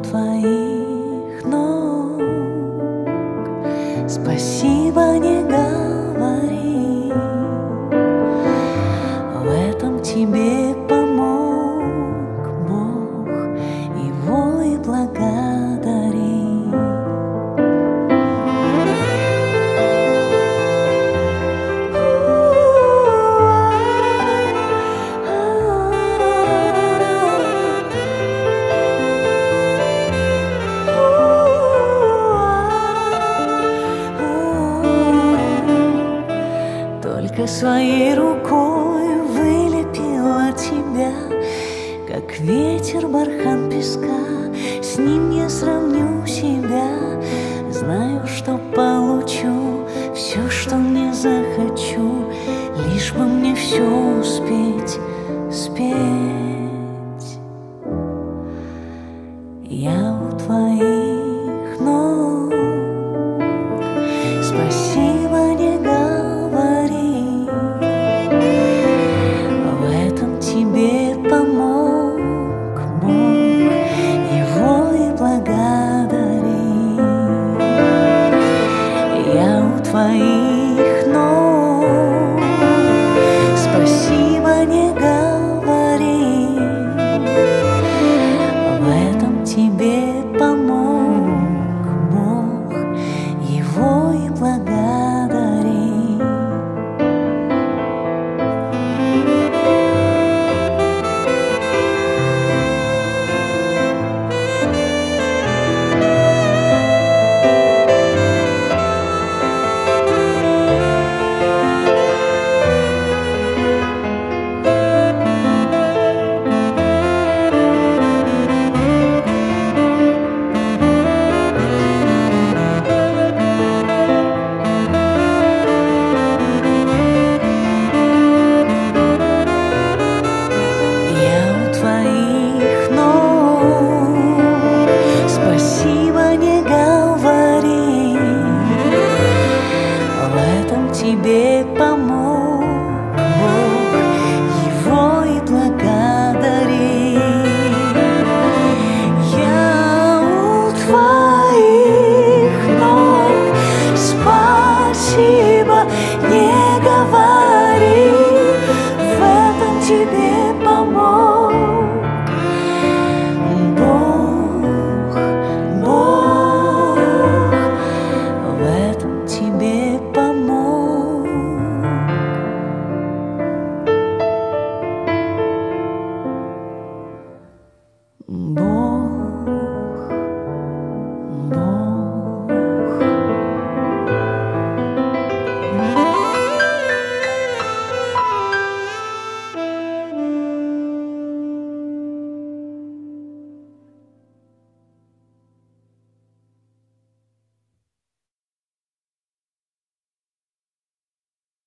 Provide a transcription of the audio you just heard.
твоих ног. Спасибо не говори, в этом тебе помог Бог, Его и благодари. Только своей рукой вылепила тебя, как ветер бархан песка. С ним я сравню себя, знаю, что получу все, что мне захочу, лишь бы мне все успеть спеть. Я у твоих